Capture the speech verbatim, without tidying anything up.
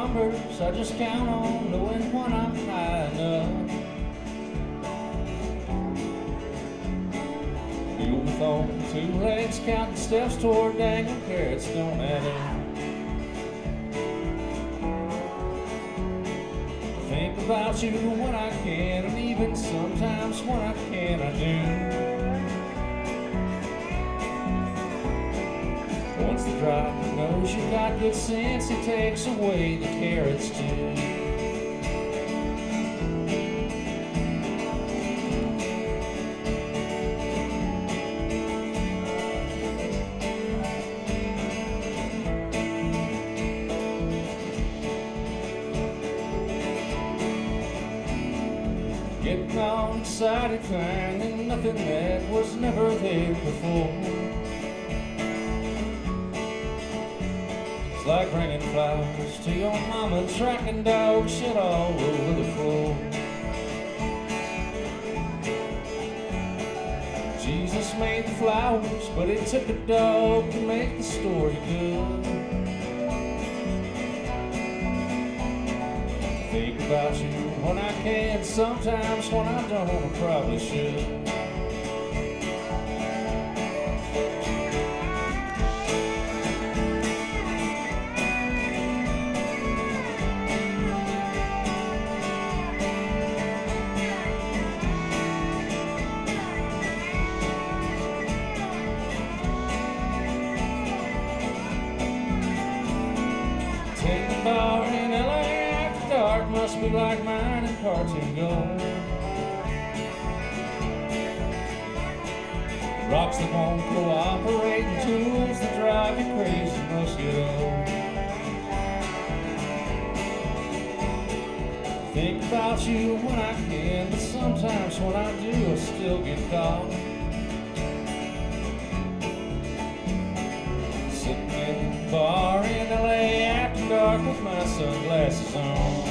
numbers, I just count on knowing when I'm high enough. Mule with only two legs, counting steps toward dangling carrots don't add up. Think about you when I can, and even sometimes when I can, I do. Once the driver knows you got good sense, he takes away the carrots too. Getting all excited, finding nothing that was never there before. It's like bringing flowers to your mama, tracking dog shit all over the floor. Jesus made the flowers, but it took a dog to make the story good. Think about you when I can, sometimes when I don't, I probably should. Take the bar in L A after dark, must be like mine in cartoon gold. Rocks that won't cooperate and tools that drive you crazy must get old. Think about you when I can, but sometimes when I do, I still get caught. Sitting in the bar in L A after dark with my sunglasses on.